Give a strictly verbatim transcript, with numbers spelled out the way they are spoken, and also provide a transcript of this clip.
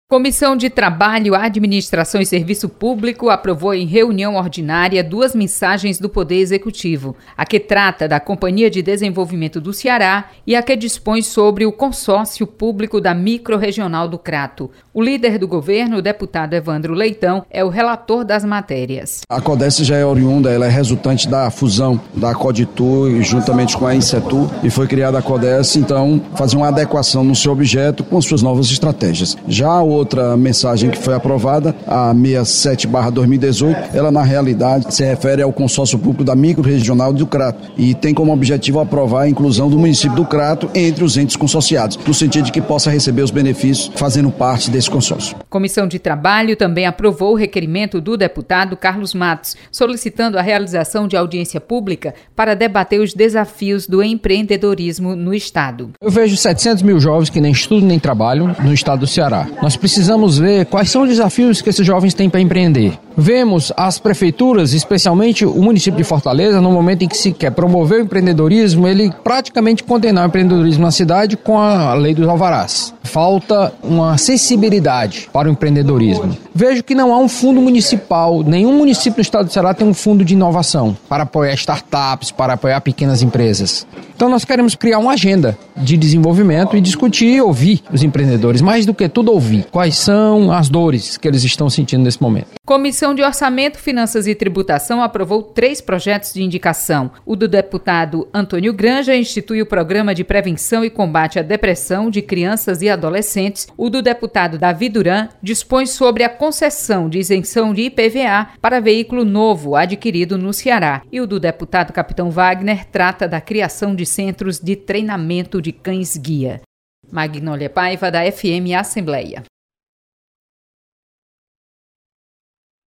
Comissão de Trabalho, Administração e Serviço Público aprovou em reunião ordinária duas mensagens do Poder Executivo, a que trata da Companhia de Desenvolvimento do Ceará e a que dispõe sobre o consórcio público da Microrregional do Crato. O líder do governo, o deputado Evandro Leitão, é o relator das matérias. A CODES já é oriunda, ela é resultante da fusão da CODITUR juntamente com a INSETUR e foi criada a CODES, então, fazer uma adequação no seu objeto com suas novas estratégias. Já o outra mensagem que foi aprovada, a sessenta e sete barra dois mil e dezoito, ela na realidade se refere ao consórcio público da Microrregional do Crato e tem como objetivo aprovar a inclusão do município do Crato entre os entes consorciados, no sentido de que possa receber os benefícios fazendo parte desse consórcio. Comissão de Trabalho também aprovou o requerimento do deputado Carlos Matos, solicitando a realização de audiência pública para debater os desafios do empreendedorismo no Estado. Eu vejo setecentos mil jovens que nem estudam nem trabalham no Estado do Ceará. Nós precisamos ver quais são os desafios que esses jovens têm para empreender. Vemos as prefeituras, especialmente o município de Fortaleza, no momento em que se quer promover o empreendedorismo, ele praticamente condenar o empreendedorismo na cidade com a lei dos alvarás. Falta uma sensibilidade para o empreendedorismo. Vejo que não há um fundo municipal, nenhum município do estado do Ceará tem um fundo de inovação para apoiar startups, para apoiar pequenas empresas. Então nós queremos criar uma agenda de desenvolvimento e discutir e ouvir os empreendedores, mais do que tudo ouvir. Quais são as dores que eles estão sentindo nesse momento? Comissão de Orçamento, Finanças e Tributação aprovou três projetos de indicação. O do deputado Antônio Granja institui o Programa de Prevenção e Combate à Depressão de Crianças e Adolescentes. O do deputado Davi Duran dispõe sobre a concessão de isenção de I P V A para veículo novo adquirido no Ceará. E o do deputado Capitão Wagner trata da criação de centros de treinamento de cães-guia. Magnólia Paiva, da F M Assembleia.